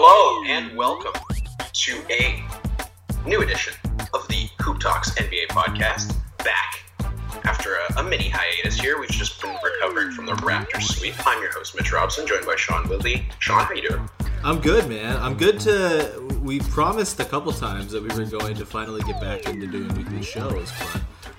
Hello and welcome to a new edition of the Hoop Talks NBA podcast. Back after a mini hiatus here. We've just been recovering from the Raptors sweep. I'm your host, Mitch Robson, joined by Sean Woodley. Sean, how you doing? I'm good, man. We promised a couple times that we were going to finally get back into doing weekly shows, but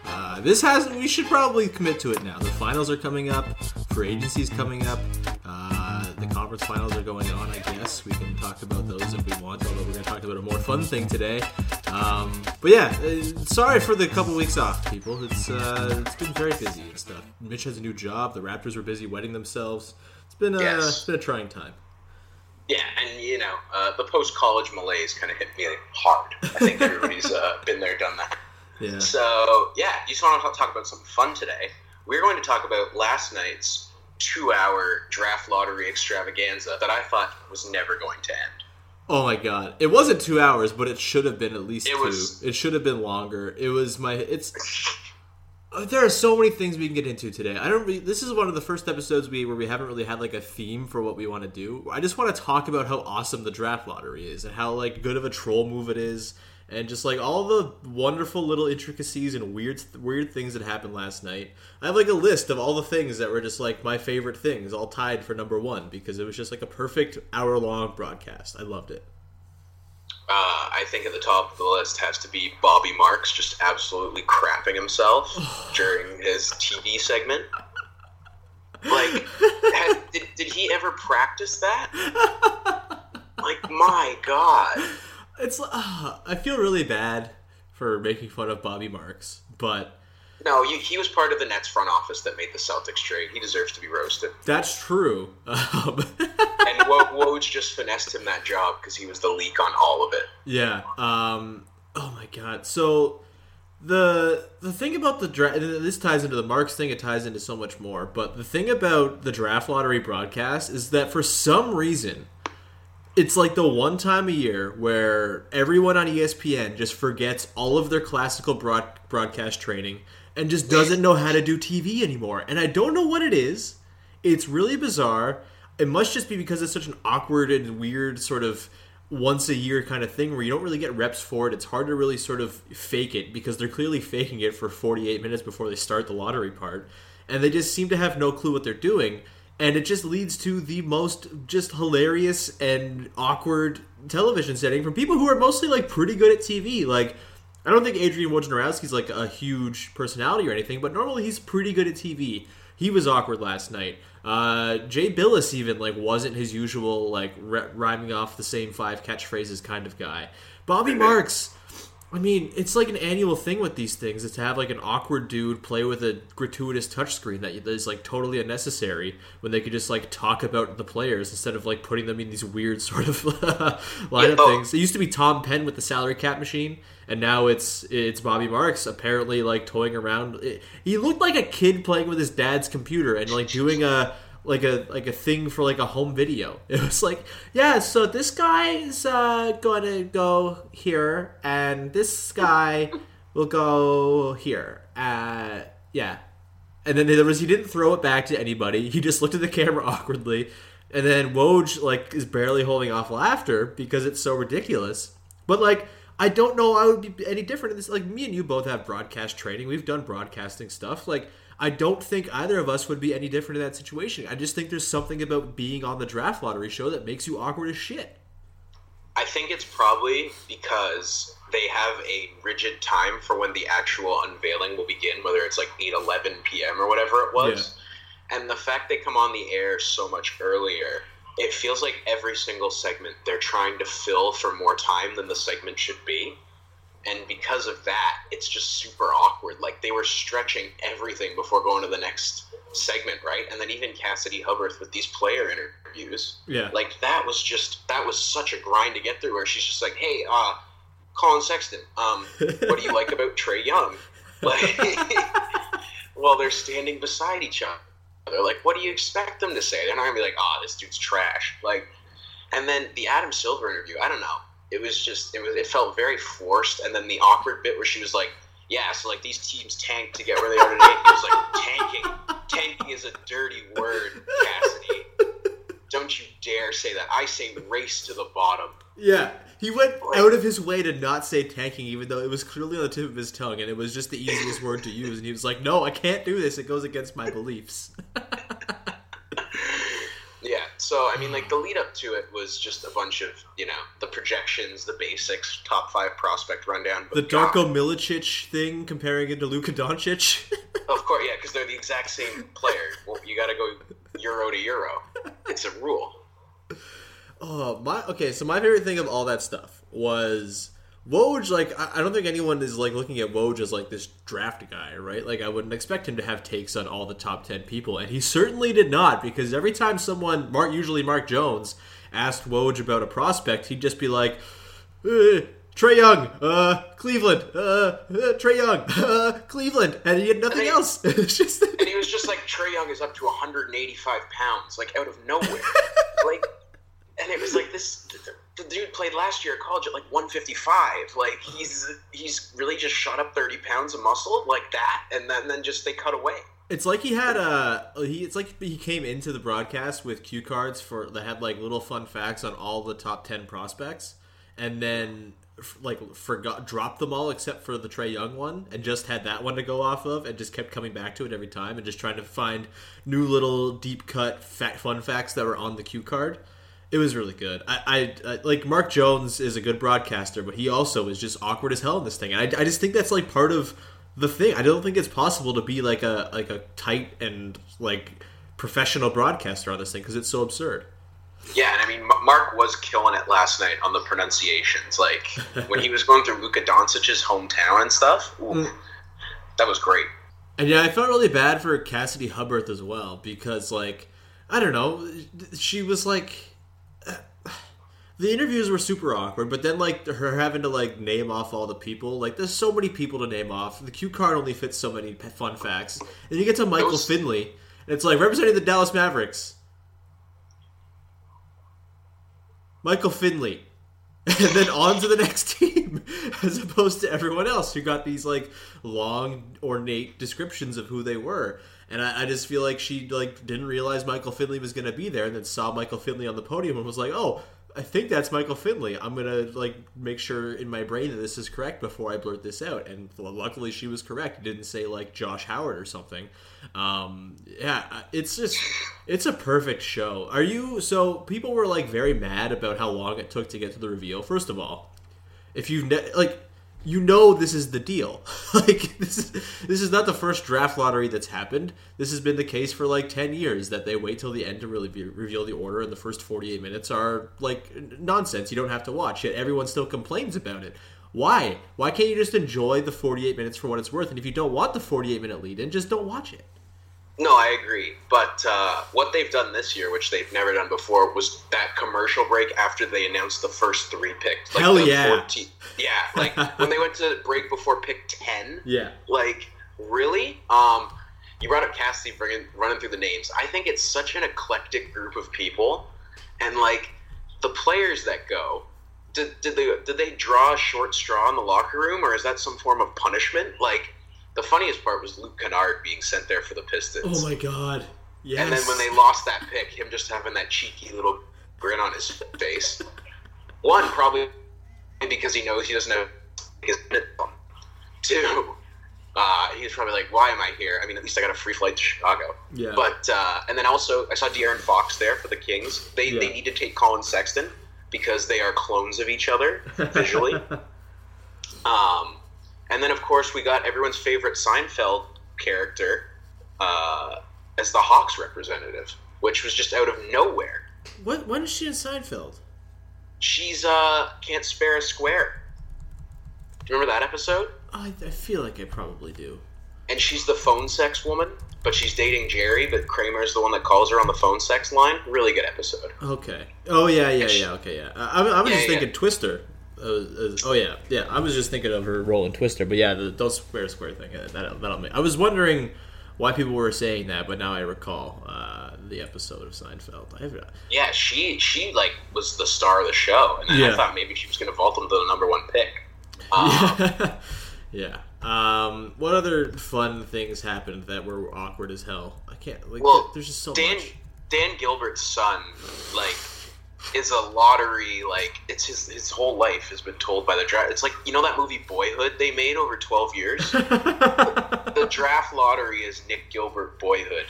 we should probably commit to it now. The finals are coming up, free agency's coming up, the conference finals are going on, I guess. We can talk about those if we want, although we're going to talk about a more fun thing today. But yeah, sorry for the couple weeks off, people. It's been very busy and stuff. Mitch has a new job. The Raptors were busy wedding themselves. It's been a trying time. Yeah, and the post-college malaise kind of hit me hard. I think everybody's been there, done that. Yeah. So, you just want to talk about something fun today. We're going to talk about last night's 2-hour draft lottery extravaganza that I thought was never going to end. Oh my god. It wasn't 2 hours, but it should have been at least two. It should have been longer. There are so many things we can get into today. This is one of the first episodes where we haven't really had like a theme for what we want to do. I just want to talk about how awesome the draft lottery is and how like good of a troll move it is, and just like all the wonderful little intricacies and weird things that happened last night. I have like a list of all the things that were just like my favorite things, all tied for number one, because it was just like a perfect hour-long broadcast. I loved it. I think at the top of the list has to be Bobby Marks just absolutely crapping himself during his TV segment. Like, did he ever practice that? Like, my God. I feel really bad for making fun of Bobby Marks, but... No, he was part of the Nets front office that made the Celtics trade. He deserves to be roasted. That's true. And Woj just finessed him that job because he was the leak on all of it. Yeah. Oh my God. So the thing about the draft, this ties into the Marks thing. It ties into so much more. But the thing about the draft lottery broadcast is that for some reason, it's like the one time a year where everyone on ESPN just forgets all of their classical broadcast training and just doesn't know how to do TV anymore. And I don't know what it is. It's really bizarre. It must just be because it's such an awkward and weird sort of once-a-year kind of thing where you don't really get reps for it. It's hard to really sort of fake it because they're clearly faking it for 48 minutes before they start the lottery part. And they just seem to have no clue what they're doing. And it just leads to the most just hilarious and awkward television setting from people who are mostly like pretty good at TV. Like, I don't think Adrian Wojnarowski's like a huge personality or anything, but normally he's pretty good at TV. He was awkward last night. Jay Billis even like wasn't his usual like rhyming off the same 5 catchphrases kind of guy. Bobby Marks, I mean, it's like an annual thing with these things is to have like an awkward dude play with a gratuitous touchscreen that is like totally unnecessary when they could just like talk about the players instead of like putting them in these weird sort of lineup things. It used to be Tom Penn with the salary cap machine, and now it's Bobby Marks apparently like toying around. He looked like a kid playing with his dad's computer and like doing a thing for like a home video. It was like, yeah, so this guy is gonna go here and this guy will go here. Yeah. And then he didn't throw it back to anybody. He just looked at the camera awkwardly. And then Woj like is barely holding off laughter because it's so ridiculous. But like, I don't know I would be any different in this. Like, me and you both have broadcast training. We've done broadcasting stuff. Like, I don't think either of us would be any different in that situation. I just think there's something about being on the draft lottery show that makes you awkward as shit. I think it's probably because they have a rigid time for when the actual unveiling will begin, whether it's like 8:11 p.m. or whatever it was. Yeah. And the fact they come on the air so much earlier, it feels like every single segment they're trying to fill for more time than the segment should be. And because of that, it's just super awkward. Like, they were stretching everything before going to the next segment, right? And then even Cassidy Hubbarth with these player interviews. Yeah. Like, that was such a grind to get through, where she's just like, hey, Colin Sexton, what do you like about Trae Young? Like, well, they're standing beside each other. They're like, what do you expect them to say? They're not going to be like, this dude's trash. Like, and then the Adam Silver interview, I don't know. It felt very forced, and then the awkward bit where she was like, yeah, so like these teams tanked to get where they are today. He was like, tanking is a dirty word, Cassidy. Don't you dare say that. I say race to the bottom. Yeah, he went out of his way to not say tanking, even though it was clearly on the tip of his tongue, and it was just the easiest word to use. And he was like, "No, I can't do this. It goes against my beliefs." Yeah, so, I mean, like, the lead up to it was just a bunch of, the projections, the basics, top 5 prospect rundown. But the Darko Milicic thing, comparing it to Luka Doncic. Of course, yeah, because they're the exact same player. Well, you gotta go euro to euro. It's a rule. So my favorite thing of all that stuff was Woj. Like, I don't think anyone is like looking at Woj as like this draft guy, right? Like, I wouldn't expect him to have takes on all the top 10 people, and he certainly did not. Because every time usually Mark Jones, asked Woj about a prospect, he'd just be like, Trae Young, Cleveland, Trae Young, Cleveland, and he had nothing else. It's just and he was just like, Trae Young is up to 185 pounds, like out of nowhere, like. And it was like this. The dude played last year at college at like 155. Like he's really just shot up 30 pounds of muscle like that, and then just they cut away. It's like he had It's like he came into the broadcast with cue cards that had like little fun facts on all the top 10 prospects, and then dropped them all except for the Trae Young one, and just had that one to go off of, and just kept coming back to it every time, and just trying to find new little deep cut fun facts that were on the cue card. It was really good. I like Mark Jones is a good broadcaster, but he also is just awkward as hell in this thing. And I just think that's like part of the thing. I don't think it's possible to be like a tight and like professional broadcaster on this thing because it's so absurd. Yeah, and I mean, Mark was killing it last night on the pronunciations. Like when he was going through Luka Doncic's hometown and stuff. That was great. And yeah, I felt really bad for Cassidy Hubbarth as well because, like, I don't know, she was like. The interviews were super awkward, but then, like, her having to, like, name off all the people. Like, there's so many people to name off. The cue card only fits so many fun facts. And you get to Michael Finley, and it's like, representing the Dallas Mavericks. Michael Finley. And then on to the next team, as opposed to everyone else who got these, like, long, ornate descriptions of who they were. And I just feel like she, like, didn't realize Michael Finley was going to be there, and then saw Michael Finley on the podium and was like, oh, I think that's Michael Finley. I'm going to, like, make sure in my brain that this is correct before I blurt this out. And luckily she was correct. It didn't say, like, Josh Howard or something. It's a perfect show. So people were, like, very mad about how long it took to get to the reveal. First of all, if you've, this is the deal. Like, this is not the first draft lottery that's happened. This has been the case for, like, 10 years, that they wait till the end to really reveal the order, and the first 48 minutes are, like, nonsense. You don't have to watch, yet everyone still complains about it. Why? Why can't you just enjoy the 48 minutes for what it's worth? And if you don't want the 48-minute lead-in, just don't watch it. No, I agree. But what they've done this year, which they've never done before, was that commercial break after they announced the first 3 picks. Like Hell yeah. 14, yeah, like when they went to break before pick 10. Yeah. Like, really? You brought up Cassidy running through the names. I think it's such an eclectic group of people. And, like, the players that go, did they draw a short straw in the locker room, or is that some form of punishment? Like, the funniest part was Luke Kennard being sent there for the Pistons. Oh my god. Yes. And then when they lost that pick, him just having that cheeky little grin on his face. One, probably because he knows he doesn't have his minute. 2, he's probably like, why am I here? I mean, at least I got a free flight to Chicago. Yeah. But, and then also, I saw De'Aaron Fox there for the Kings. They need to take Colin Sexton because they are clones of each other visually. And then, of course, we got everyone's favorite Seinfeld character as the Hawks representative, which was just out of nowhere. When is she in Seinfeld? She's Can't Spare a Square. Do you remember that episode? I feel like I probably do. And she's the phone sex woman, but she's dating Jerry, but Kramer's the one that calls her on the phone sex line. Really good episode. Okay. Oh, yeah. Okay, yeah. I was just thinking Twister. I was just thinking of her role in Twister, but yeah, the don't square thing. That'll make. I was wondering why people were saying that, but now I recall the episode of Seinfeld. Yeah, she like was the star of the show, and then I thought maybe she was going to vault them to the number 1 pick. Yeah. What other fun things happened that were awkward as hell? I can't. Like, there's just so much. Dan Gilbert's son, like, is a lottery, like, it's his whole life has been told by the draft. It's like, you know that movie Boyhood they made over 12 years? The draft lottery is Nick Gilbert Boyhood.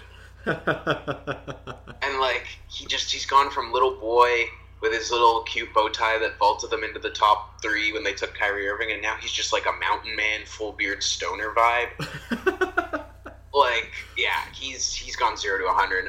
And, like, he's gone from little boy with his little cute bow tie that vaulted them into the top 3 when they took Kyrie Irving, and now he's just like a mountain man, full beard stoner vibe. Like, yeah, he's gone 0 to 100.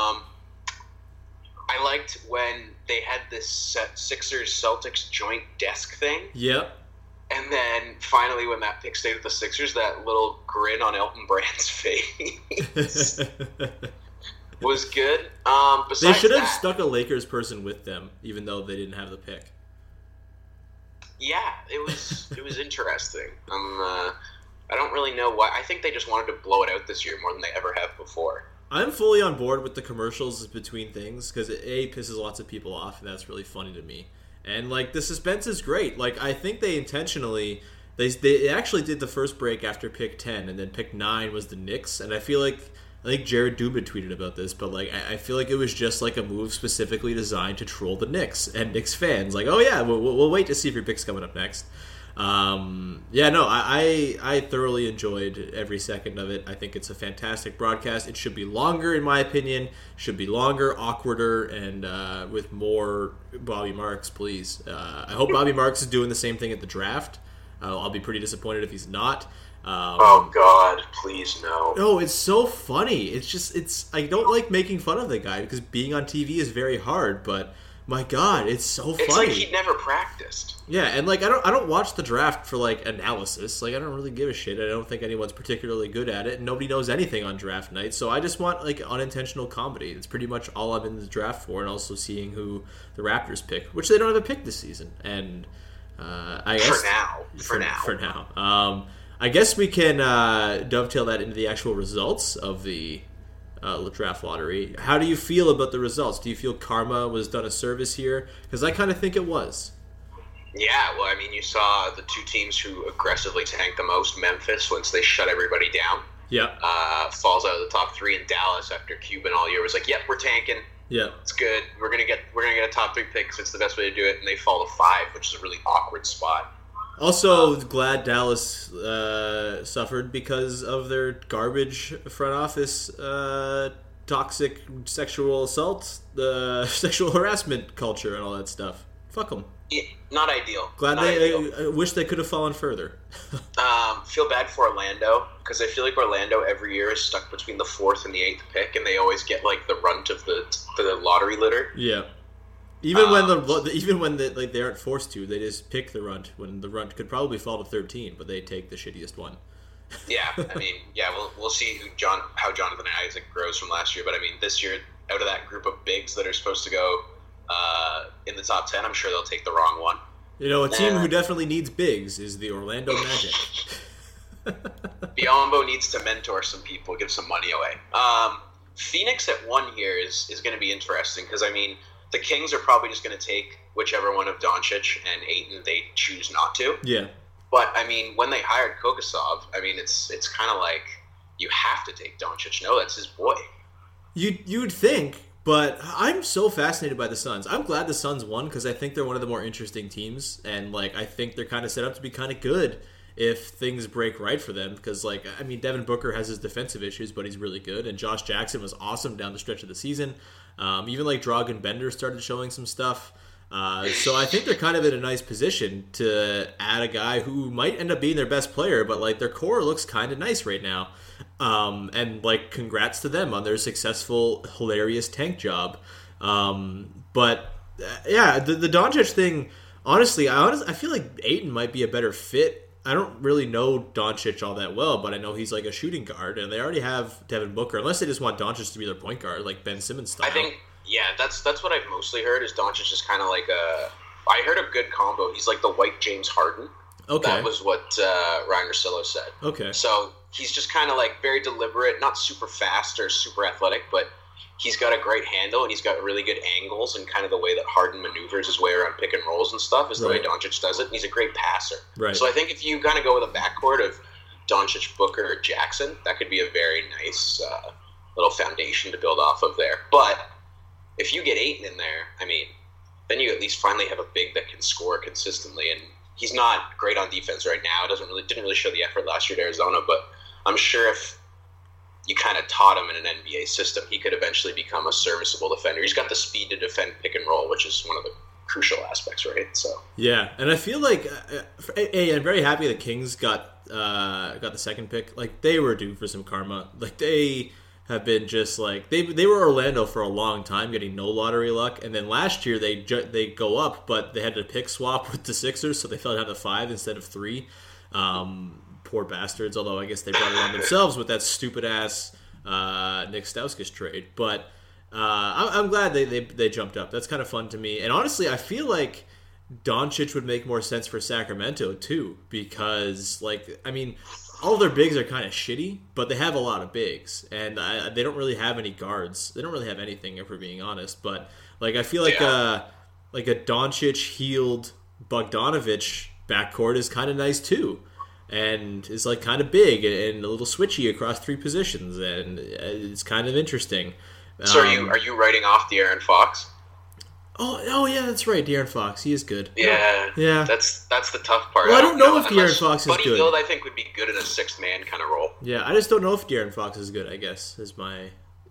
I liked when they had this Sixers-Celtics joint desk thing. Yep. And then finally, when that pick stayed with the Sixers, that little grin on Elton Brand's face was good. They should have stuck a Lakers person with them, even though they didn't have the pick. Yeah, it was interesting. I don't really know why. I think they just wanted to blow it out this year more than they ever have before. I'm fully on board with the commercials between things because it pisses lots of people off, and that's really funny to me. And, like, the suspense is great. Like, I think they intentionally... They actually did the first break after pick 10, and then pick 9 was the Knicks. And I think Jared Dubin tweeted about this, but, like, I feel like it was just, like, a move specifically designed to troll the Knicks and Knicks fans. Like, oh, yeah, we'll wait to see if your pick's coming up next. I thoroughly enjoyed every second of it. I think it's a fantastic broadcast. It should be longer, in my opinion. Should be longer, awkwarder, and with more Bobby Marks, please. I hope Bobby Marks is doing the same thing at the draft. I'll be pretty disappointed if he's not. Oh God, please no. No, it's so funny. It's I don't like making fun of the guy because being on TV is very hard, but my God, it's so funny. It's like he'd never practiced. Yeah, and like I don't watch the draft for like analysis. Like I don't really give a shit. I don't think anyone's particularly good at it. And nobody knows anything on draft night. So I just want like unintentional comedy. It's pretty much all I'm in the draft for, and also seeing who the Raptors pick, which they don't have a pick this season. And I guess for now. I guess we can dovetail that into the actual results of the draft lottery. How do you feel about the results? Do you feel karma was done a service here? Because I kind of think it was. Yeah, well, I mean, you saw the two teams who aggressively tanked the most, Memphis, once they shut everybody down. Yeah. Falls out of the top 3, and Dallas, after Cuban all year, was like, yep, we're tanking. Yeah. It's good. We're gonna get a top 3 pick because it's the best way to do it, and they fall to 5, which is a really awkward spot. Also, glad Dallas suffered because of their garbage front office toxic sexual assault, sexual harassment culture, and all that stuff. Fuck them. Yeah, not ideal. I wish they could have fallen further. Feel bad for Orlando because I feel like Orlando every year is stuck between the 4th and the 8th pick, and they always get like the runt of the lottery litter. Yeah. Even when they aren't forced to, they just pick the runt when the runt could probably fall to 13, but they take the shittiest one. Yeah, I mean, we'll see how Jonathan Isaac grows from last year, but I mean, this year out of that group of bigs that are supposed to go in the top 10, I'm sure they'll take the wrong one. You know, a team who definitely needs bigs is the Orlando Magic. Biombo needs to mentor some people, give some money away. Phoenix at 1 here is going to be interesting because I mean. The Kings are probably just going to take whichever one of Doncic and Ayton they choose not to. Yeah. But, I mean, when they hired Kokosov, I mean, it's kind of like you have to take Doncic. No, that's his boy. You'd think, but I'm so fascinated by the Suns. I'm glad the Suns won because I think they're one of the more interesting teams. And, like, I think they're kind of set up to be kind of good if things break right for them. Because, like, I mean, Devin Booker has his defensive issues, but he's really good. And Josh Jackson was awesome down the stretch of the season. Even like Dragan Bender started showing some stuff. So I think they're kind of in a nice position to add a guy who might end up being their best player, but like their core looks kind of nice right now. And like congrats to them on their successful, hilarious tank job. But yeah, the Doncic thing, honestly, I feel like Ayton might be a better fit. I don't really know Doncic all that well, but I know he's like a shooting guard, and they already have Devin Booker, unless they just want Doncic to be their point guard, like Ben Simmons style. I think, yeah, that's what I've mostly heard, is Doncic is kind of like I heard a good combo. He's like the white James Harden. Okay. That was what Ryan Russillo said. Okay. So he's just kind of like very deliberate, not super fast or super athletic, but he's got a great handle, and he's got really good angles, and kind of the way that Harden maneuvers his way around pick and rolls and stuff is the way Doncic does it, and he's a great passer. Right. So I think if you kind of go with a backcourt of Doncic, Booker, Jackson, that could be a very nice little foundation to build off of there. But if you get Ayton in there, I mean, then you at least finally have a big that can score consistently. And he's not great on defense right now. Didn't really show the effort last year at Arizona, but I'm sure if you kind of taught him in an NBA system, he could eventually become a serviceable defender. He's got the speed to defend pick and roll, which is one of the crucial aspects, right? So yeah, and I feel like I'm very happy the Kings got the second pick. Like, they were due for some karma. Like, they have been just like they were Orlando for a long time, getting no lottery luck, and then last year they go up, but they had to pick swap with the Sixers, so they fell down to 5 instead of 3. Poor bastards. Although I guess they brought it on themselves with that stupid ass Nick Stauskas trade, but. I'm glad they jumped up. That's kind of fun to me. And honestly, I feel like Doncic would make more sense for Sacramento too, because all of their bigs are kind of shitty, but they have a lot of bigs, and they don't really have any guards. They don't really have anything, if we're being honest. But I feel like a Doncic healed Bogdanovich backcourt is kind of nice too. And is kind of big and a little switchy across 3 positions, and it's kind of interesting. So are you writing off De'Aaron Fox? Oh yeah, that's right. De'Aaron Fox, he is good. Yeah. That's the tough part. Well, I don't know if De'Aaron Fox is Buddy good. Hield, I think, would be good in a 6th man kind of role. Yeah, I just don't know if De'Aaron Fox is good. I guess is my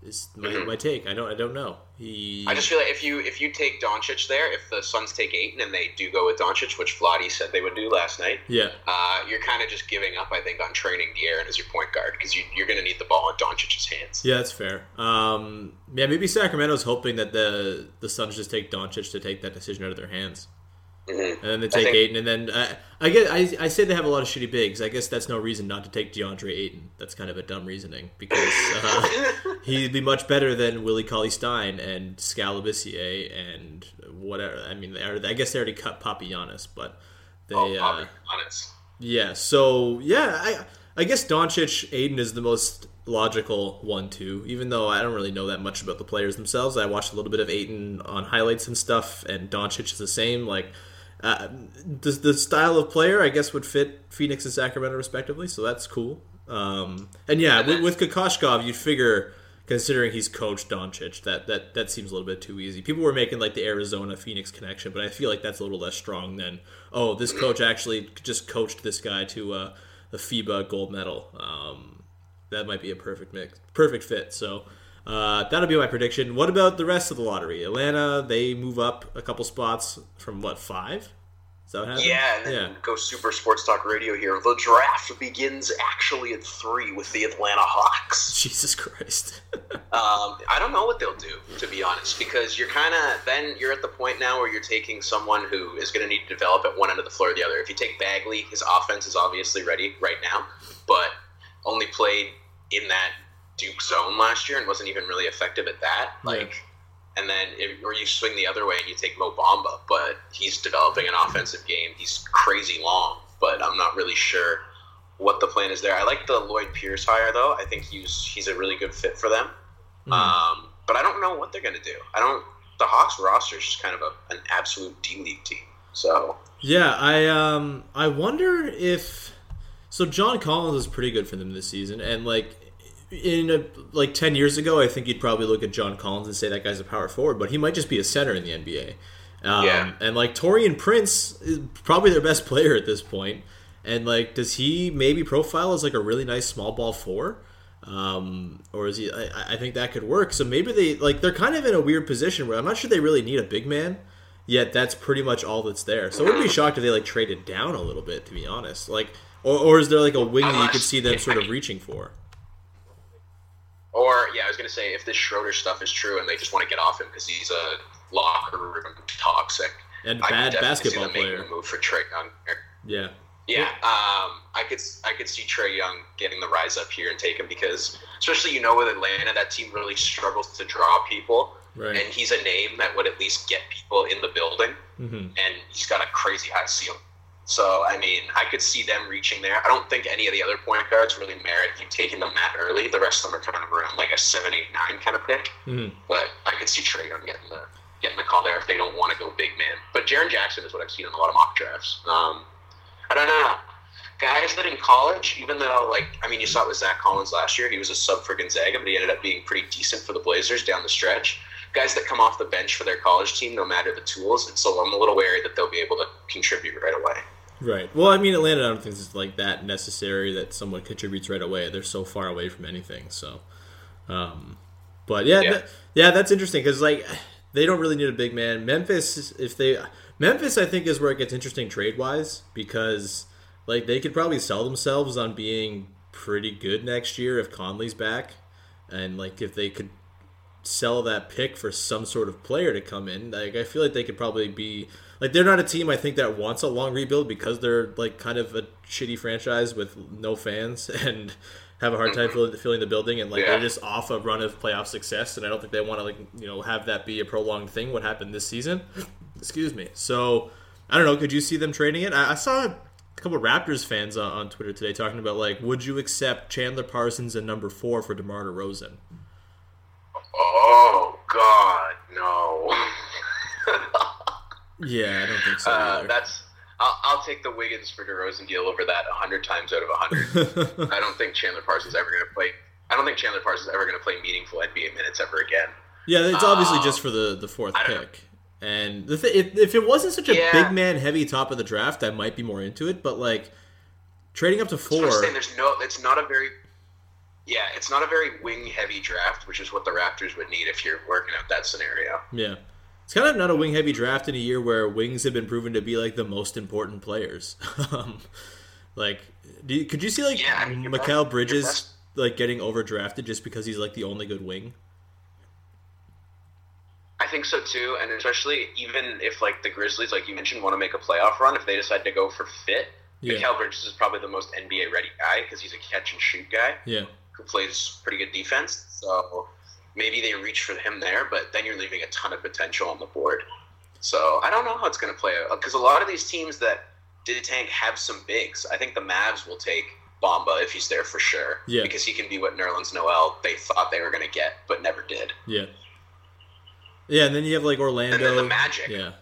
take. I don't know. I just feel like if you take Doncic there, if the Suns take Ayton and they do go with Doncic, which Vlade said they would do last night, you're kind of just giving up, I think, on training De'Aaron as your point guard, because you're going to need the ball in Doncic's hands. Yeah, that's fair. Maybe Sacramento's hoping that the Suns just take Doncic to take that decision out of their hands. Mm-hmm. And then they take Ayton, and then I say they have a lot of shitty bigs. I guess that's no reason not to take DeAndre Ayton. That's kind of a dumb reasoning, because he'd be much better than Willie Cauley-Stein and Scalabissier and whatever. I mean, I guess they already cut Papagiannis, but they Papagiannis. Yeah. So yeah, I guess Doncic, Ayton is the most logical one too, even though I don't really know that much about the players themselves. I watched a little bit of Ayton on highlights and stuff, and Doncic is the same. The style of player, I guess, would fit Phoenix and Sacramento respectively, so that's cool. And yeah, with Kokoshkov, you'd figure, considering he's coached Doncic, that seems a little bit too easy. People were making the Arizona-Phoenix connection, but I feel like that's a little less strong than, this coach actually just coached this guy to a FIBA gold medal. That might be a perfect fit. So that'll be my prediction. What about the rest of the lottery? Atlanta, they move up a couple spots from 5? Is that what happened? Yeah, and then go Super Sports Talk Radio here. The draft begins actually at 3 with the Atlanta Hawks. Jesus Christ. I don't know what they'll do, to be honest, because you're at the point now where you're taking someone who is going to need to develop at one end of the floor or the other. If you take Bagley, his offense is obviously ready right now, but only played in that Duke zone last year and wasn't even really effective at that. And then, or you swing the other way and you take Mo Bamba, but he's developing an offensive game. He's crazy long, but I'm not really sure what the plan is there. I like the Lloyd Pierce hire, though. I think he's a really good fit for them. Mm-hmm. But I don't know what they're going to do. The Hawks roster is just kind of an absolute D-League team. So yeah, I wonder if... So John Collins is pretty good for them this season, and in 10 years ago, I think you'd probably look at John Collins and say that guy's a power forward, but he might just be a center in the NBA. And Taurean Prince is probably their best player at this point. And does he maybe profile as a really nice small ball 4? Or is he? I think that could work. So maybe they're kind of in a weird position where I'm not sure they really need a big man. Yet that's pretty much all that's there. So I wouldn't be shocked if they traded down a little bit, to be honest. Or is there a wing that you could see them sort of reaching for? Or, I was going to say, if this Schroeder stuff is true and they just want to get off him because he's a locker room toxic. And bad basketball player. Making a move for Trae Young. Yeah. Yeah, I could see Trae Young getting the rise up here and take him because, especially with Atlanta, that team really struggles to draw people. Right. And he's a name that would at least get people in the building. Mm-hmm. And he's got a crazy high ceiling. So, I could see them reaching there. I don't think any of the other point guards really merit you taking them that early. The rest of them are kind of around a 7, 8, 9 kind of pick. Mm-hmm. But I could see Trae Young getting the call there if they don't want to go big man. But Jaren Jackson is what I've seen in a lot of mock drafts. I don't know. Guys that in college, even though, you saw it with Zach Collins last year. He was a sub for Gonzaga, but he ended up being pretty decent for the Blazers down the stretch. guys that come off the bench for their college team, no matter the tools. And so I'm a little wary that they'll be able to contribute right away. Right. Well, I mean, Atlanta, I don't think it's like that necessary that someone contributes right away. They're so far away from anything. So, but yeah. That's interesting because like they don't really need a big man. Memphis, I think is where it gets interesting trade wise because like they could probably sell themselves on being pretty good next year if Conley's back, and like if they could sell that pick for some sort of player to come in, like I feel like they could probably be like they're not a team I think that wants a long rebuild because they're like kind of a shitty franchise with no fans and have a hard time filling the building, and like they're just off a run of playoff success, and I don't think they want to like have that be a prolonged thing. What happened this season? Excuse me. So I don't know. Could you see them trading it? I saw a couple of Raptors fans on Twitter today talking about like, would you accept Chandler Parsons and number 4 for DeMar DeRozan? Oh God, no. Yeah, I don't think so either. I'll take the Wiggins for DeRozan deal over that 100 times out of 100. I don't think Chandler Parsons is ever going to play. I don't think Chandler Parsons is ever going to play meaningful NBA minutes ever again. Yeah, it's obviously just for the 4th pick. And if it wasn't such a big man heavy top of the draft, I might be more into it. But like trading up to 4, it's not a very wing heavy draft, which is what the Raptors would need if you're working out that scenario. Yeah. It's kind of not a wing-heavy draft in a year where wings have been proven to be, like, the most important players. Like, could you see, like, Mikal Bridges, like, getting overdrafted just because he's, like, the only good wing? I think so, too, and especially even if, like, the Grizzlies, like you mentioned, want to make a playoff run, if they decide to go for fit, Mikal Bridges is probably the most NBA-ready guy because he's a catch-and-shoot guy who plays pretty good defense, so maybe they reach for him there, but then you're leaving a ton of potential on the board. So I don't know how it's going to play out because a lot of these teams that did tank have some bigs. I think the Mavs will take Bamba if he's there for sure because he can be what Nerlens Noel they thought they were going to get but never did. Yeah, and then you have like Orlando. And then the Magic. Yeah.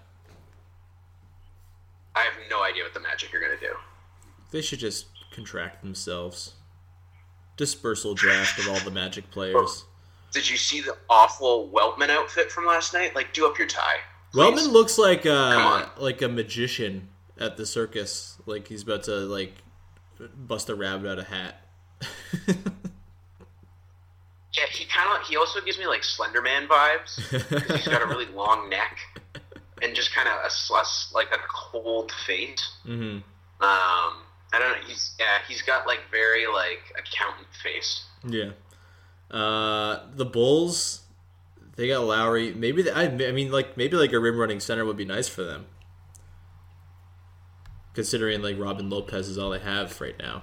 I have no idea what the Magic are going to do. They should just contract themselves. Dispersal draft of all the Magic players. Did you see the awful Weltman outfit from last night? Like, do up your tie. Please. Weltman looks like a magician at the circus. Like he's about to like bust a rabbit out of a hat. Yeah, he also gives me like Slender Man vibes because he's got a really long neck and just kind of like a cold face. Mm-hmm. I don't know. He's got like very like accountant face. Yeah. The Bulls, they got Lowry. Maybe maybe a rim running center would be nice for them, considering like Robin Lopez is all they have right now.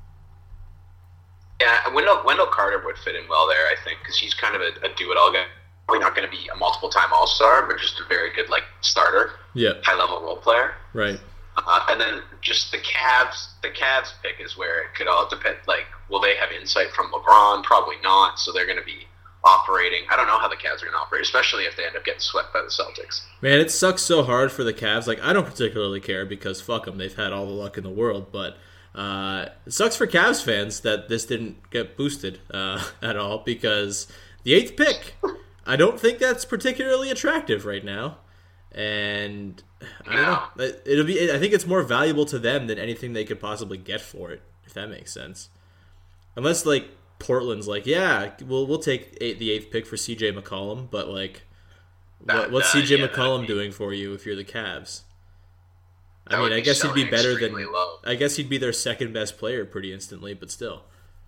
Yeah, Wendell Carter would fit in well there, I think, because he's kind of a do-it-all guy. Probably not going to be a multiple-time All-Star, but just a very good like starter, high-level role player. Right. And then just the Cavs pick is where it could all depend. Like, will they have insight from LeBron? Probably not. So they're going to be operating. I don't know how the Cavs are going to operate, especially if they end up getting swept by the Celtics. Man, it sucks so hard for the Cavs. Like, I don't particularly care because fuck them. They've had all the luck in the world. But it sucks for Cavs fans that this didn't get boosted at all because the 8th pick, I don't think that's particularly attractive right now. And I don't know. I think it's more valuable to them than anything they could possibly get for it, if that makes sense. Unless like Portland's like, we'll take the 8th pick for CJ McCollum, but like, what's CJ McCollum doing for you if you're the Cavs? I guess he'd be better than. Low. I guess he'd be their second best player pretty instantly, but still.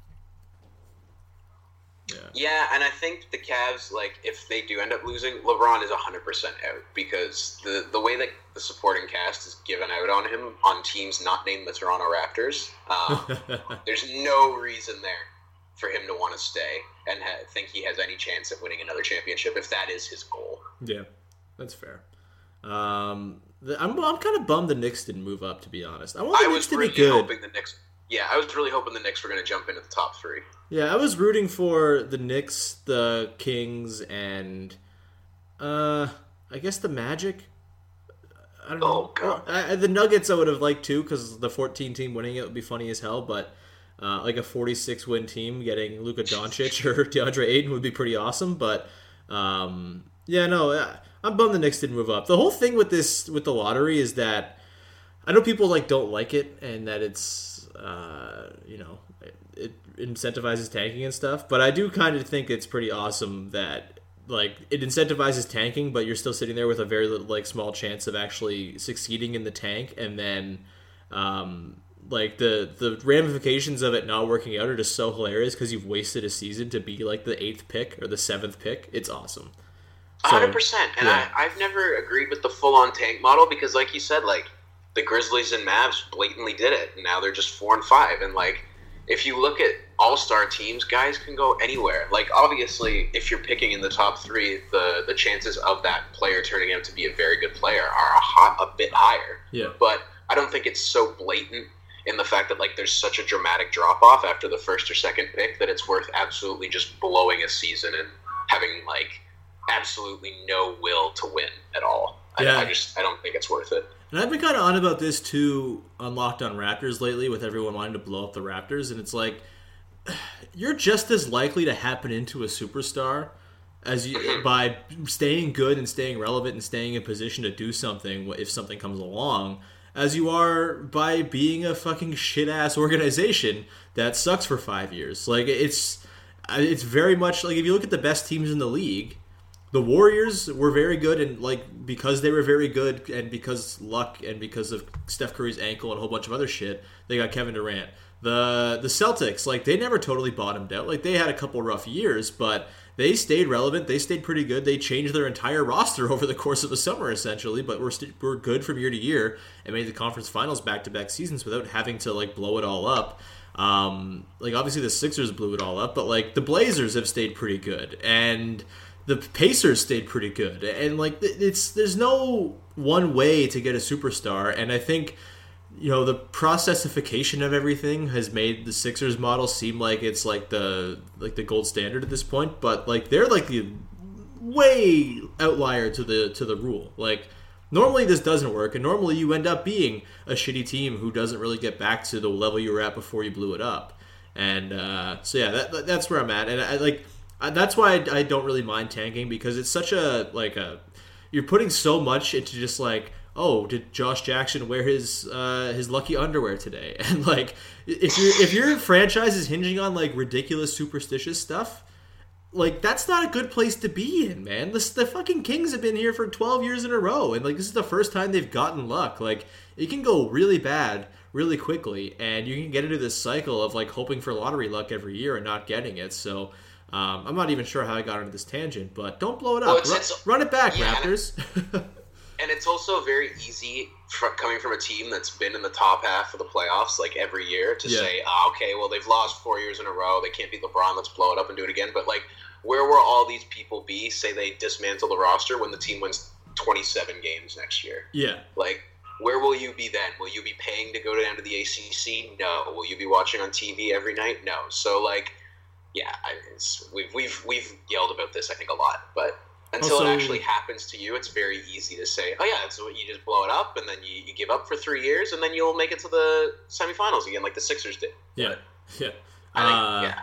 Yeah, and I think the Cavs, like, if they do end up losing, LeBron is 100% out because the way that the supporting cast is given out on him on teams not named the Toronto Raptors, there's no reason there for him to want to stay and think he has any chance at winning another championship if that is his goal. Yeah, that's fair. I'm kind of bummed the Knicks didn't move up, to be honest. I want the Knicks to be good. I was really hoping the Knicks were going to jump into the top 3. Yeah, I was rooting for the Knicks, the Kings, and I guess the Magic. I don't know. Oh, God. The Nuggets I would have liked too because the 14 team winning it would be funny as hell, but like a 46 win team getting Luka Doncic or DeAndre Ayton would be pretty awesome, but Yeah, no, I'm bummed the Knicks didn't move up. The whole thing with the lottery is that I know people don't like it and that it's it incentivizes tanking and stuff, but I do kind of think it's pretty awesome that it incentivizes tanking, but you're still sitting there with a very small chance of actually succeeding in the tank, and then the ramifications of it not working out are just so hilarious because you've wasted a season to be the 8th pick or the 7th pick. It's awesome. 100%. And yeah. I've never agreed with the full-on tank model because, like you said, the Grizzlies and Mavs blatantly did it, and now they're just 4-5. And if you look at all-star teams, guys can go anywhere. Obviously, if you're picking in the top 3, the chances of that player turning out to be a very good player are a bit higher. Yeah. But I don't think it's so blatant in the fact that there's such a dramatic drop-off after the 1st or 2nd pick that it's worth absolutely just blowing a season and having absolutely no will to win at all. Yeah. I don't think it's worth it. And I've been kind of on about this too on Locked On Raptors lately with everyone wanting to blow up the Raptors, and it's you're just as likely to happen into a superstar as you by staying good and staying relevant and staying in position to do something if something comes along, as you are by being a fucking shit-ass organization that sucks for 5 years. It's very much if you look at the best teams in the league, the Warriors were very good, and because they were very good, and because luck, and because of Steph Curry's ankle and a whole bunch of other shit, they got Kevin Durant. The Celtics, they never totally bottomed out. They had a couple rough years, but they stayed relevant. They stayed pretty good. They changed their entire roster over the course of the summer, essentially, but were good from year to year and made the conference finals back-to-back seasons without having to blow it all up. Obviously the Sixers blew it all up, but the Blazers have stayed pretty good, and the Pacers stayed pretty good, and there's no one way to get a superstar, and I think the processification of everything has made the Sixers model seem like it's the gold standard at this point, but they're the way outlier to the rule. Normally this doesn't work, and normally you end up being a shitty team who doesn't really get back to the level you were at before you blew it up, and so yeah, that's where I'm at, and that's why I don't really mind tanking, because it's such a you're putting so much into just did Josh Jackson wear his lucky underwear today? And if your franchise is hinging on ridiculous superstitious stuff, that's not a good place to be in, man. The fucking Kings have been here for 12 years in a row, and this is the first time they've gotten luck. It can go really bad really quickly, and you can get into this cycle of hoping for lottery luck every year and not getting it. So I'm not even sure how I got into this tangent, but don't blow it up. Run it back, yeah. Raptors. And it's also very easy coming from a team that's been in the top half of the playoffs every year to say, okay, well, they've lost 4 years in a row. They can't beat LeBron. Let's blow it up and do it again. But where will all these people be, say they dismantle the roster when the team wins 27 games next year? Yeah. Where will you be then? Will you be paying to go down to the ACC? No. Will you be watching on TV every night? No. So yeah, we've yelled about this I think a lot, but until it actually happens to you, it's very easy to say, oh yeah, so you just blow it up, and then you give up for 3 years, and then you'll make it to the semifinals again, like the Sixers did. Yeah, but yeah.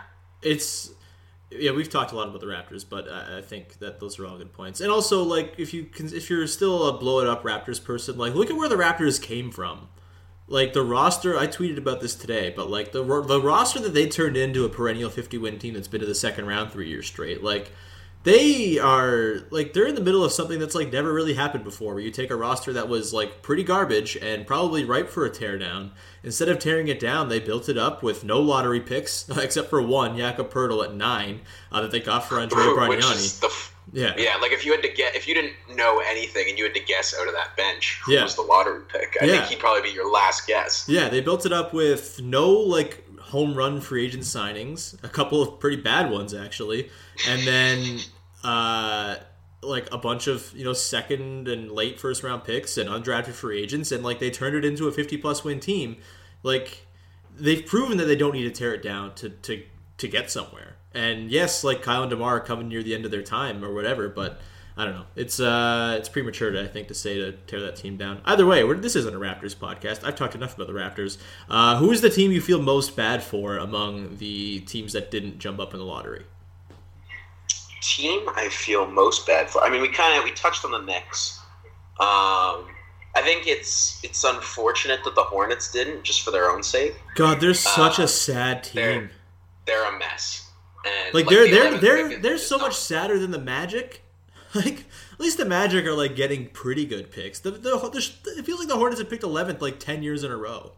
We've talked a lot about the Raptors, but I think that those are all good points. And also, if you're still a blow it up Raptors person, look at where the Raptors came from. The roster, I tweeted about this today, but the roster that they turned into a perennial 50-win team that's been to the second round 3 years straight, they are they're in the middle of something that's never really happened before, where you take a roster that was pretty garbage and probably ripe for a teardown. Instead of tearing it down, they built it up with no lottery picks except for one, Jakob Poeltl at 9, that they got for Andrea Bargnani. Yeah. If you didn't know anything and you had to guess out of that bench who was the lottery pick, I think he'd probably be your last guess. Yeah, they built it up with no home run free agent signings, a couple of pretty bad ones actually, and then a bunch of second and late first round picks and undrafted free agents, and they turned it into a 50+ win team. They've proven that they don't need to tear it down to get somewhere. And yes, Kyle and DeMar are coming near the end of their time or whatever, but I don't know. It's premature, to say to tear that team down. Either way, this isn't a Raptors podcast. I've talked enough about the Raptors. Who is the team you feel most bad for among the teams that didn't jump up in the lottery? team I feel most bad for. I mean, we touched on the Knicks. I think it's unfortunate that the Hornets didn't, just for their own sake. God, they're such a sad team. They're a mess. And like they're so much sadder than the Magic. Like at least the Magic are like getting pretty good picks. It feels like the Hornets have picked 11th like 10 years in a row.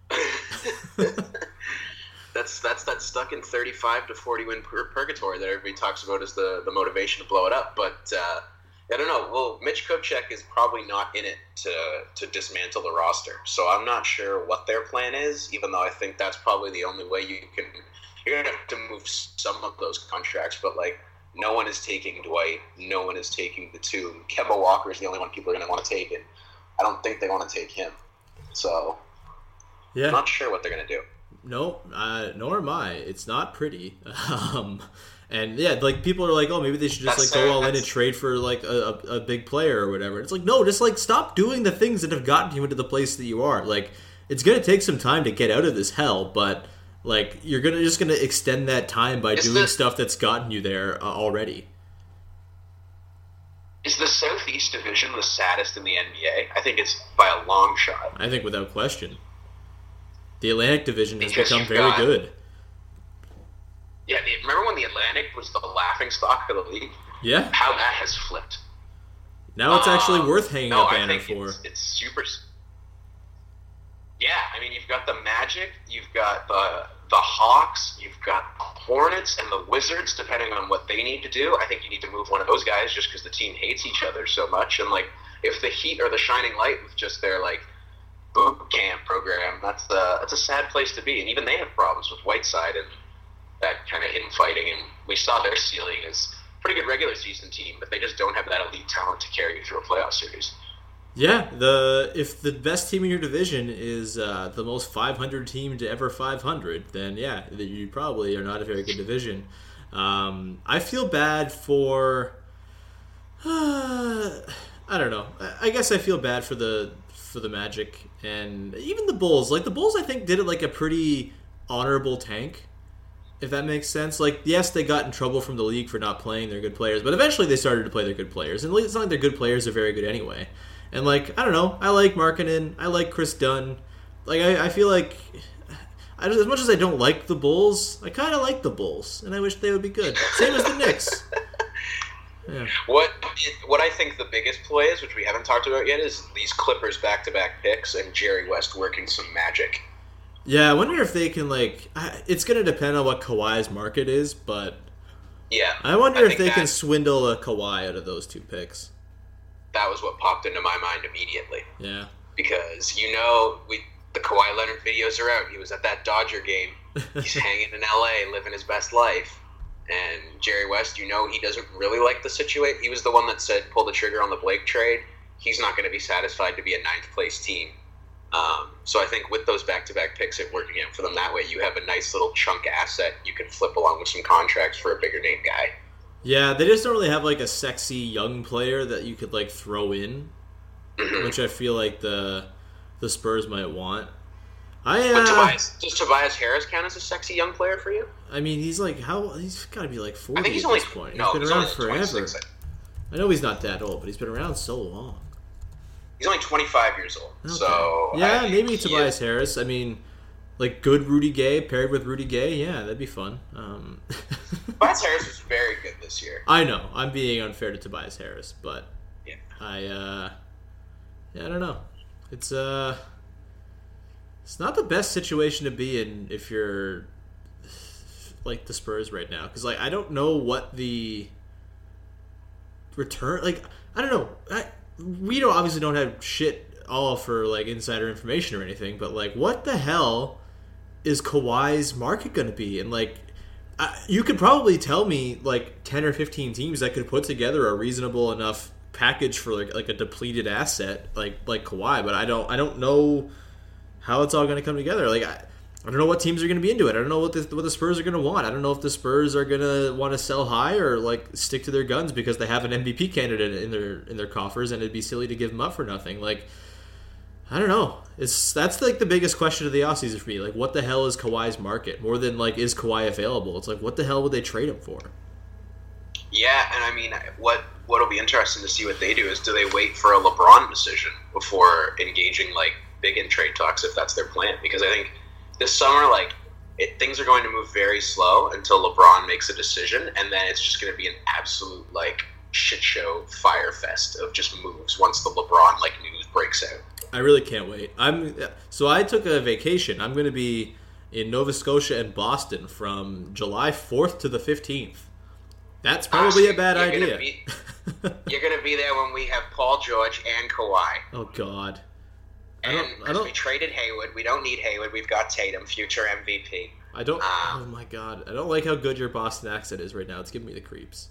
That's that stuck in 35 to 40 win purgatory that everybody talks about as the motivation to blow it up. But I don't know. Well, Mitch Kupchak is probably not in it to dismantle the roster, so I'm not sure what their plan is. Even though I think that's probably the only way you're gonna have to move some of those contracts. But like, no one is taking Dwight, no one is taking Batum. Kemba Walker is the only one people are gonna want to take, and I don't think they want to take him. So yeah, I'm not sure what they're gonna do. No, nor am I. It's not pretty. And yeah, like people are like, oh, maybe they should just go all in and trade for like a big player or whatever. It's like, no, just like stop doing the things that have gotten you into the place that you are. Like, it's gonna take some time to get out of this hell, but like you're just gonna extend that time by doing stuff that's gotten you there already. Is the Southeast Division the saddest in the NBA? I think it's by a long shot. I think without question. The Atlantic Division has become very good. Yeah, remember when the Atlantic was the laughingstock of the league? Yeah. How that has flipped. Now it's actually worth hanging a banner for. It's super. Yeah, I mean, you've got the Magic, you've got the Hawks, you've got Hornets and the Wizards, depending on what they need to do. I think you need to move one of those guys just because the team hates each other so much. And, like, if the Heat are the shining light with just their, like, boot camp program, that's a sad place to be. And even they have problems with Whiteside and that kind of infighting, and we saw their ceiling as a pretty good regular season team, but they just don't have that elite talent to carry you through a playoff series. Yeah, if the best team in your division is the most 500 team to ever 500, then yeah, you probably are not a very good division. I feel bad for I don't know. I guess I feel bad for the Magic and even the Bulls. Like the Bulls, I think did it like a pretty honorable tank. If that makes sense. Like, yes, they got in trouble from the league for not playing their good players, but eventually they started to play their good players. And it's not like their good players are very good anyway. And, like, I don't know. I like Markkanen. I like Chris Dunn. Like, I feel like, as much as I don't like the Bulls, I kind of like the Bulls. And I wish they would be good. Same as the Knicks. Yeah. What I think the biggest play is, which we haven't talked about yet, is these Clippers back-to-back picks and Jerry West working some magic. Yeah, I wonder if they can, like... It's going to depend on what Kawhi's market is, but... Yeah. I wonder if they can swindle a Kawhi out of those two picks. That was what popped into my mind immediately. Yeah. Because, the Kawhi Leonard videos are out. He was at that Dodger game. He's hanging in L.A., living his best life. And Jerry West, he doesn't really like the situation. He was the one that said, pull the trigger on the Blake trade. He's not going to be satisfied to be a ninth-place team. So I think with those back-to-back picks, it working out for them that way, you have a nice little chunk asset you can flip along with some contracts for a bigger name guy. Yeah, they just don't really have like a sexy young player that you could like throw in, which I feel like the Spurs might want. Does Tobias Harris count as a sexy young player for you? I mean, he's like he's got to be like 40 I think he's at only, this point. No, he's been around forever. 26. I know he's not that old, but he's been around so long. He's only 25 years old. Okay. So yeah, maybe Tobias Harris. I mean, like good Rudy Gay paired with Rudy Gay. Yeah, that'd be fun. Tobias Harris was very good this year. I know. I'm being unfair to Tobias Harris, but yeah, I don't know. It's not the best situation to be in if you're like the Spurs right now, because like I don't know what the return. Like I don't know. We obviously don't have shit all for like insider information or anything, but like what the hell is Kawhi's market going to be? And like you could probably tell me like 10 or 15 teams that could put together a reasonable enough package for like a depleted asset like Kawhi, but I don't know how it's all going to come together. Like I don't know what teams are going to be into it. I don't know what the Spurs are going to want. I don't know if the Spurs are going to want to sell high or like stick to their guns because they have an MVP candidate in their coffers, and it'd be silly to give them up for nothing. Like I don't know. That's like the biggest question of the offseason for me. Like what the hell is Kawhi's market? More than like is Kawhi available? It's like what the hell would they trade him for? Yeah, and I mean, what'll be interesting to see what they do is, do they wait for a LeBron decision before engaging like big in trade talks if that's their plan? Because I think this summer, like, things are going to move very slow until LeBron makes a decision, and then it's just going to be an absolute like shit show fire fest of just moves once the LeBron like news breaks out. I really can't wait. So I took a vacation. I'm going to be in Nova Scotia and Boston from July 4th to the 15th. That's probably a bad idea. You're going to be there when we have Paul George and Kawhi. Oh, God. And because we traded Hayward, we don't need Hayward. We've got Tatum, future MVP. Oh, my God. I don't like how good your Boston accent is right now. It's giving me the creeps.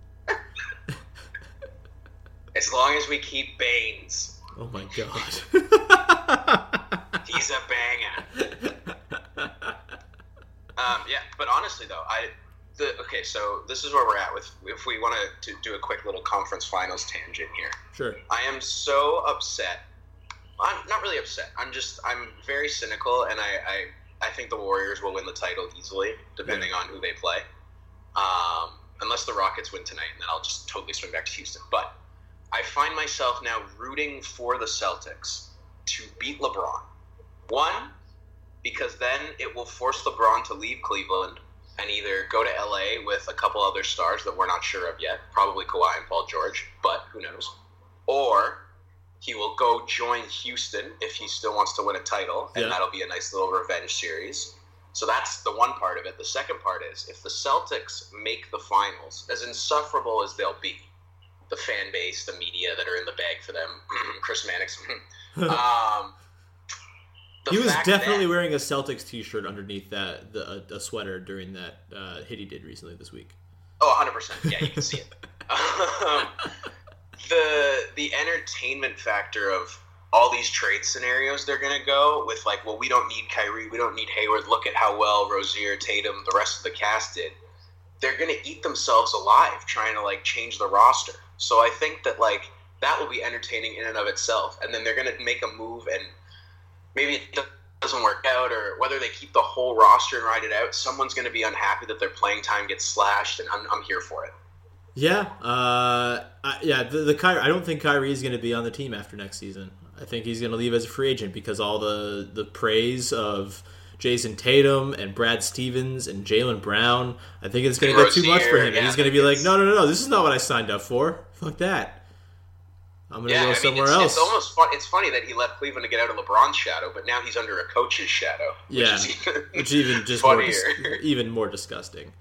As long as we keep Baines. Oh, my God. He's a banger. Yeah, but honestly, though, okay, so this is where we're at with, if we want to do a quick little conference finals tangent here. Sure. I am so upset. I'm not really upset. I'm very cynical, and I think the Warriors will win the title easily, depending on who they play. Unless the Rockets win tonight, and then I'll just totally swing back to Houston. But I find myself now rooting for the Celtics to beat LeBron. One, because then it will force LeBron to leave Cleveland and either go to LA with a couple other stars that we're not sure of yet, probably Kawhi and Paul George, but who knows. Or he will go join Houston if he still wants to win a title, and that'll be a nice little revenge series. So that's the one part of it. The second part is, if the Celtics make the finals, as insufferable as they'll be, the fan base, the media that are in the bag for them, Chris Mannix, he was definitely wearing a Celtics t-shirt underneath that, a sweater during that hit he did recently this week. Oh, 100%. Yeah, you can see it. The entertainment factor of all these trade scenarios they're going to go with, like, well, we don't need Kyrie, we don't need Hayward, look at how well Rozier, Tatum, the rest of the cast did. They're going to eat themselves alive trying to, like, change the roster. So I think that, like, that will be entertaining in and of itself. And then they're going to make a move, and maybe it doesn't work out, or whether they keep the whole roster and ride it out, someone's going to be unhappy that their playing time gets slashed, and I'm here for it. Yeah, the Kyrie, I don't think Kyrie is going to be on the team after next season. I think he's going to leave as a free agent because all the praise of Jason Tatum and Brad Stevens and Jaylen Brown, I think it's going to get too much for him. And he's going to be like, no, this is not what I signed up for. Fuck that. I'm going to go somewhere else. It's almost fun. It's funny that he left Cleveland to get out of LeBron's shadow, but now he's under a coach's shadow. Which even just even more disgusting.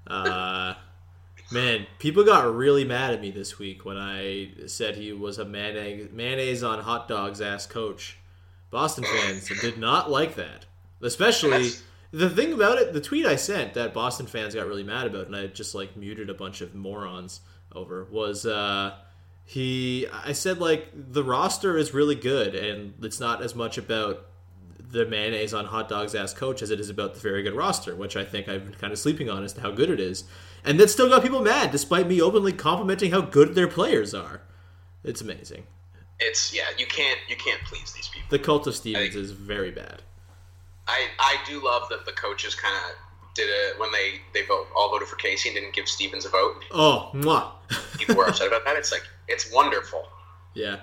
Man, people got really mad at me this week when I said he was a mayonnaise on hot dogs ass coach. Boston fans did not like that. Especially, the thing about it, the tweet I sent that Boston fans got really mad about, and I just like muted a bunch of morons over, was I said, like, the roster is really good, and it's not as much about the mayonnaise on hot dogs ass coach as it is about the very good roster, which I think I've been kind of sleeping on as to how good it is. And that still got people mad, despite me openly complimenting how good their players are. It's amazing. You can't please these people. The cult of Stevens is very bad. I do love that the coaches kind of did it when they all voted for Casey and didn't give Stevens a vote. Oh, mwah. People were upset about that. It's like, it's wonderful. Yeah.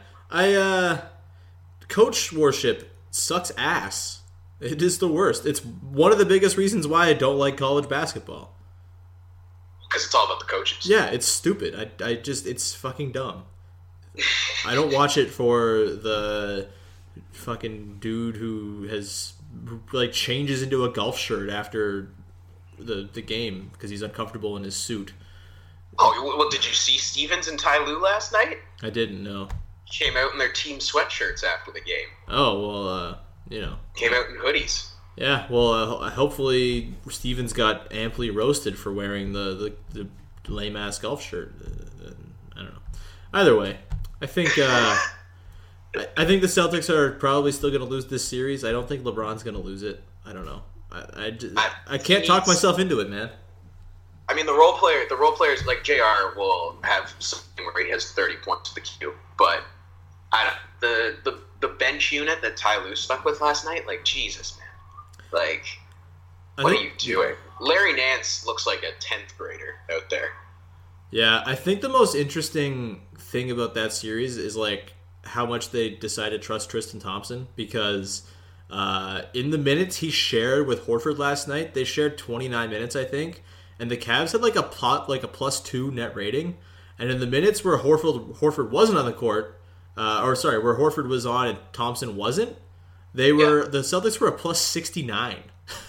Coach worship sucks ass. It is the worst. It's one of the biggest reasons why I don't like college basketball. Because it's all about the coaches. Yeah, it's stupid. It's fucking dumb. I don't watch it for the fucking dude who has, like, changes into a golf shirt after the game because he's uncomfortable in his suit. Oh, well, did you see Stevens and Ty Lue last night? I didn't know. Came out in their team sweatshirts after the game. Oh, well, Came out in hoodies. Yeah, well, hopefully Stevens got amply roasted for wearing the lame-ass golf shirt. I don't know. Either way, I think I think the Celtics are probably still going to lose this series. I don't think LeBron's going to lose it. I don't know. I can't talk myself into it, man. I mean, the role players like JR will have something where he has 30 points to the queue, but the bench unit that Ty Lue stuck with last night, like, Jesus, man. Like, what are you doing? Larry Nance looks like a 10th grader out there. Yeah, I think the most interesting thing about that series is like how much they decided to trust Tristan Thompson because in the minutes he shared with Horford last night, they shared 29 minutes, I think, and the Cavs had like a +2 net rating, and in the minutes where Horford wasn't on the court, where Horford was on and Thompson wasn't, the Celtics were a +69.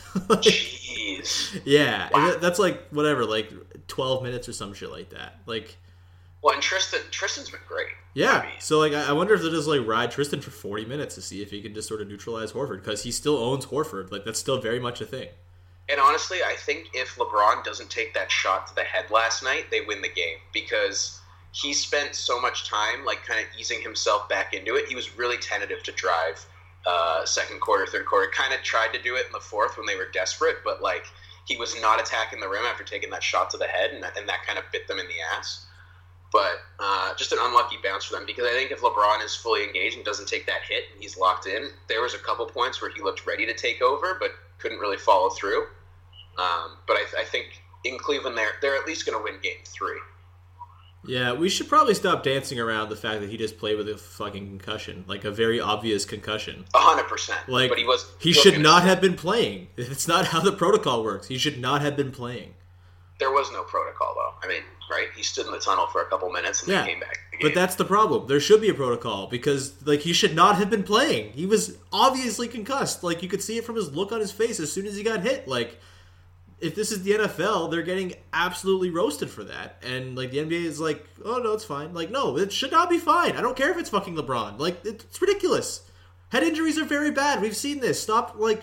Jeez. Yeah, wow. That's like whatever, like 12 minutes or some shit like that. Like, well, and Tristan's been great. yeah. I mean, so like, I wonder if they'll just like ride Tristan for 40 minutes to see if he can just sort of neutralize Horford because he still owns Horford. Like, that's still very much a thing. And honestly, I think if LeBron doesn't take that shot to the head last night, they win the game because he spent so much time like kind of easing himself back into it. He was really tentative to drive. Second quarter, third quarter, kind of tried to do it in the fourth when they were desperate, but like he was not attacking the rim after taking that shot to the head, and that kind of bit them in the ass. But just an unlucky bounce for them because I think if LeBron is fully engaged and doesn't take that hit and he's locked in, there was a couple points where he looked ready to take over but couldn't really follow through. But I think in Cleveland they're at least going to win Game 3. Yeah, we should probably stop dancing around the fact that he just played with a fucking concussion, like a very obvious concussion. 100%. Like, but he should not have been playing. It's not how the protocol works. He should not have been playing. There was no protocol, though. I mean, right? He stood in the tunnel for a couple minutes and then came back. But that's the problem. There should be a protocol because, like, he should not have been playing. He was obviously concussed. Like, you could see it from his look on his face as soon as he got hit. Like, if this is the NFL, they're getting absolutely roasted for that. And, like, the NBA is like, oh, no, it's fine. Like, no, it should not be fine. I don't care if it's fucking LeBron. Like, it's ridiculous. Head injuries are very bad. We've seen this. Stop, like...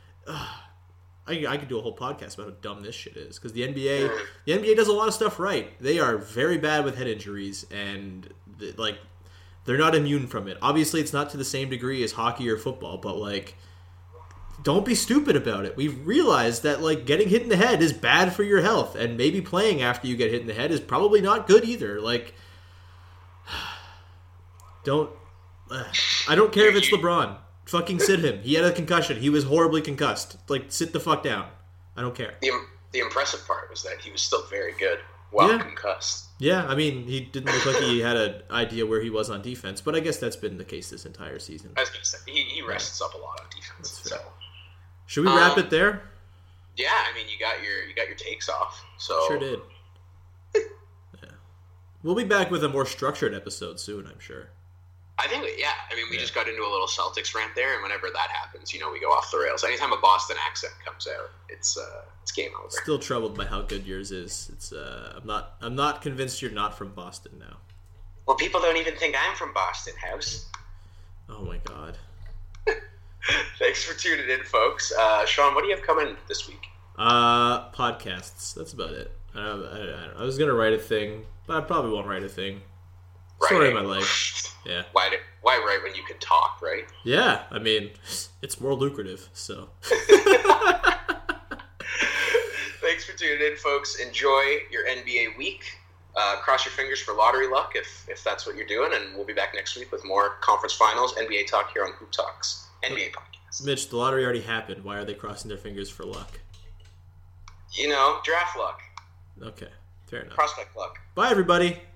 I could do a whole podcast about how dumb this shit is. Because the NBA does a lot of stuff right. They are very bad with head injuries. And, like, they're not immune from it. Obviously, it's not to the same degree as hockey or football. But, like... don't be stupid about it. We've realized that like getting hit in the head is bad for your health, and maybe playing after you get hit in the head is probably not good either. Like, I don't care if it's LeBron. Fucking sit him. He had a concussion. He was horribly concussed. Like, sit the fuck down. I don't care. The impressive part was that he was still very good while concussed. Yeah, I mean, he didn't look like he had an idea where he was on defense, but I guess that's been the case this entire season. I was going to say, he rests up a lot on defense. So. Should we wrap it there? Yeah, I mean, you got your takes off. So sure did. Yeah, we'll be back with a more structured episode soon, I'm sure. I think, I mean, we just got into a little Celtics rant there, and whenever that happens, we go off the rails. Anytime a Boston accent comes out, it's game over. Still troubled by how good yours is. It's I'm not convinced you're not from Boston now. Well, people don't even think I'm from Boston, House. Oh my god. Thanks for tuning in, folks. Sean, what do you have coming this week? Podcasts. That's about it. I was gonna write a thing, but I probably won't write a thing. Story of my life. Yeah. Why write when you can talk, right? Yeah. I mean, it's more lucrative. So. Thanks for tuning in, folks. Enjoy your NBA week. Cross your fingers for lottery luck if that's what you're doing, and we'll be back next week with more conference finals, NBA talk here on Hoop Talks, NBA podcast. Mitch, the lottery already happened. Why are they crossing their fingers for luck? Draft luck. Okay, fair enough. Prospect luck. Bye, everybody.